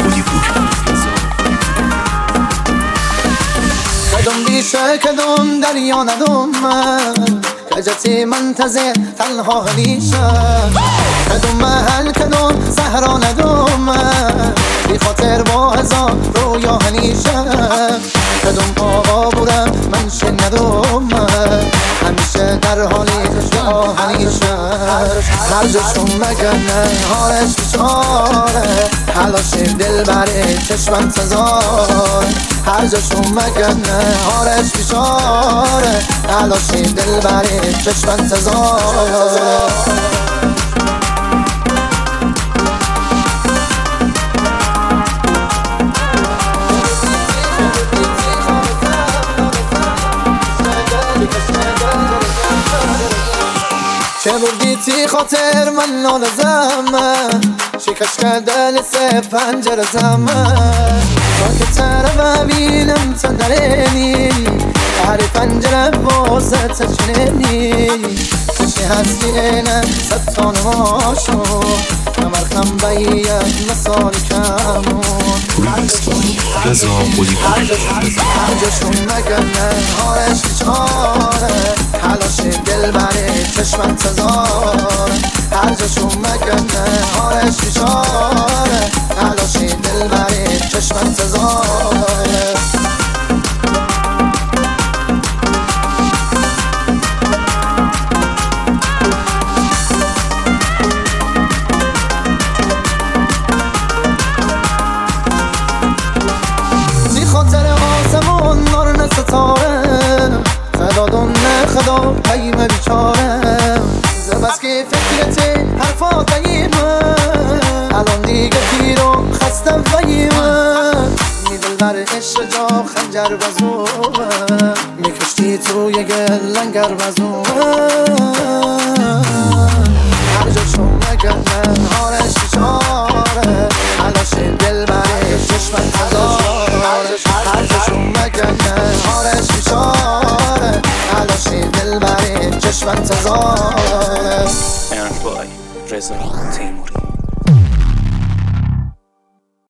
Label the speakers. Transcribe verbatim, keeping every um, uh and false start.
Speaker 1: قولی پور.
Speaker 2: کدوم بیشه کدوم دریا ندوم من کجتی منتظر تنها هلیشه کدوم محل کدوم صحرا ندوم من بی خاطر با هزار رویا هلیشه کدوم آقا بودم من شه ندوم من همیشه در حالی دعا هلیشه هر جاشون مگنه حالش بیچاره حلاش دل بره چشمم تزاره هر جاشون مگنه حالش بیچاره حلاش دل بره چشمم تزاره چه بردیتی خاطر من نالزم شکش کردن سه پنجره زمن تا که تره ببینم تا درنی هر پنجره واسه تشنینی چه هستی اینه ست تانه ماشو کمر خم باید مثال کمون
Speaker 1: رضا قولی پور.
Speaker 2: هر جاشون مگنه حالش بیچاره حلاش دل بره چشمم تزاره هر جاشون مگنه حالش بیچاره حلاش دل بره چشمم تزاره ستاره خدا دونه خدا قیمه بیچاره زبست که فکرت حرفا قیمه الان دیگه پیر و خسته ویمه میدل بر عشق جا خنجر بزومه میکشتی توی گل لنگر بزومه هر جا چون مگنه حالش بیچاره حلاش دل بره چشمن تزاره هر جا چون مگنه حالش بیچاره حلاش دل بره چشمن تزاره.
Speaker 1: And by رضا تیموری.